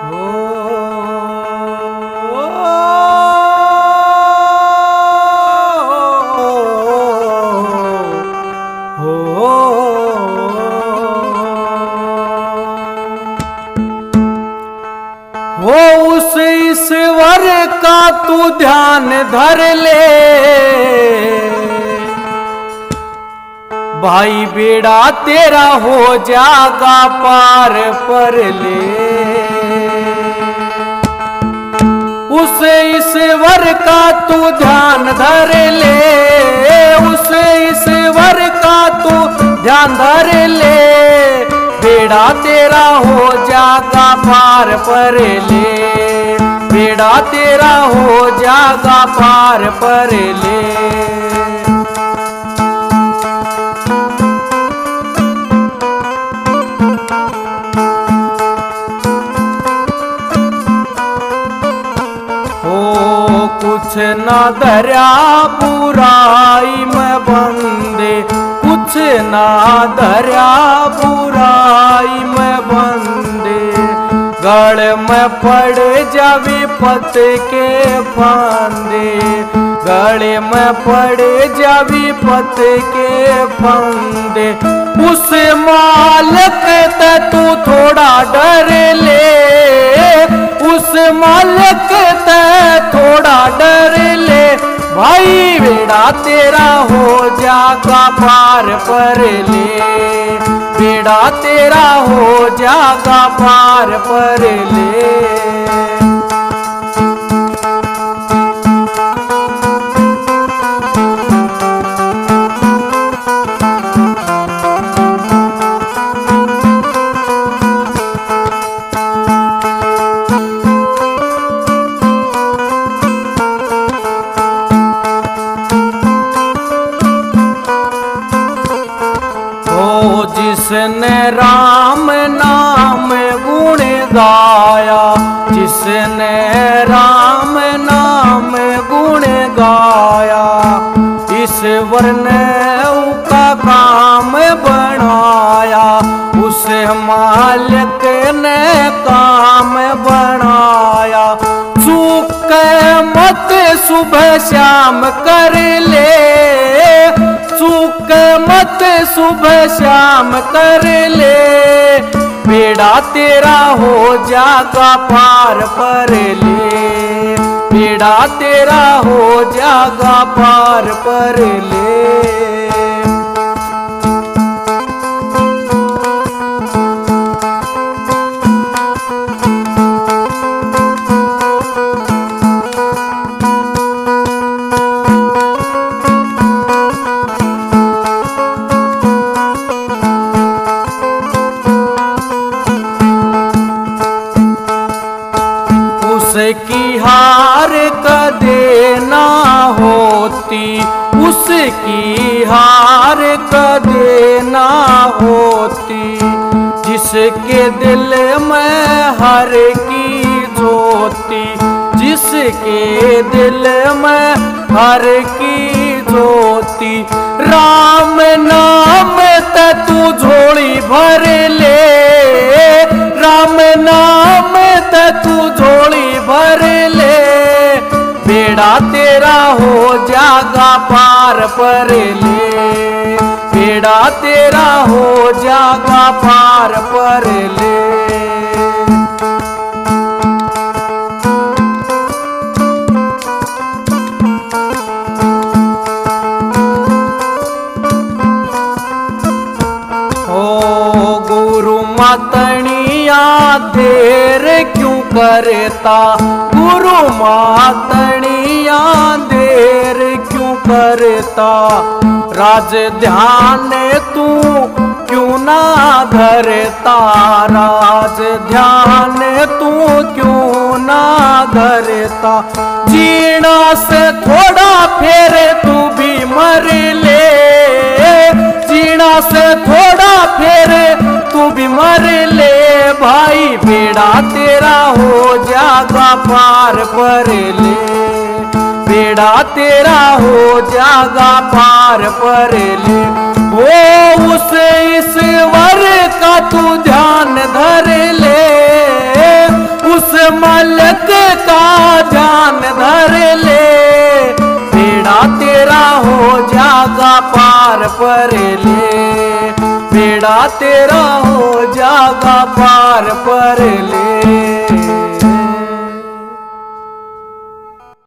वो उस ईश्वर का तू ध्यान धर ले भाई, बेड़ा तेरा हो जागा पार पर ले। उस ईश्वर का तू ध्यान धर ले, उस ईश्वर का तू ध्यान धर ले, बेड़ा तेरा हो जागा पार पर ले, बेड़ा तेरा हो जागा पार पर ले। कुछ न धर्या बुराई में बंदे, कुछ न धर्या बुराई में बंदे, गड़ में पड़ जावी पत के फंदे, गड़े में पड़ जावी पत के फंदे। उस मालिक ते तू थोड़ा डर ले, उस मालिक ते थोड़ा डर ले भाई, बेड़ा तेरा हो जागा पार पर ले, बेड़ा तेरा हो जागा पार पर ले। जिसने राम नाम गुण गाया, जिसने राम नाम गुण गाया, ईश्वर ने उसका काम बनाया, उस मालिक ने काम बनाया। चूक मत सुबह शाम कर ले, चूक मत सुबह शाम कर ले, बेड़ा तेरा हो जागा पार पर ले, बेड़ा तेरा हो जागा पार पर ले। उसकी हार कदे ना होती, उसकी हार कदे ना होती, जिसके दिल में हर की ज्योति, जिसके दिल में हर की ज्योति। राम नाम ते तू झोली भर ले, राम नाम ते तू झोली भर ले, बेड़ा तेरा हो जागा पार पर ले, बेड़ा तेरा हो जागा पार पर ले। मातनिया देर क्यों करता, गुरु मातनिया देर क्यों करता, राज ध्यान तू क्यों ना धरता, राज ध्यान तू क्यों ना धरता। जीना से थोड़ा फेर तू भी मर ले, जीना से थोड़ा फेर तू भी मर ले भाई, बेड़ा तेरा हो जागा पार पर ले, बेड़ा तेरा हो जागा पार पर ले। वो उस ईश्वर का तू ध्यान धर ले, उस जागा पार पर ले, बेड़ा तेरा हो जागा पार पर ले।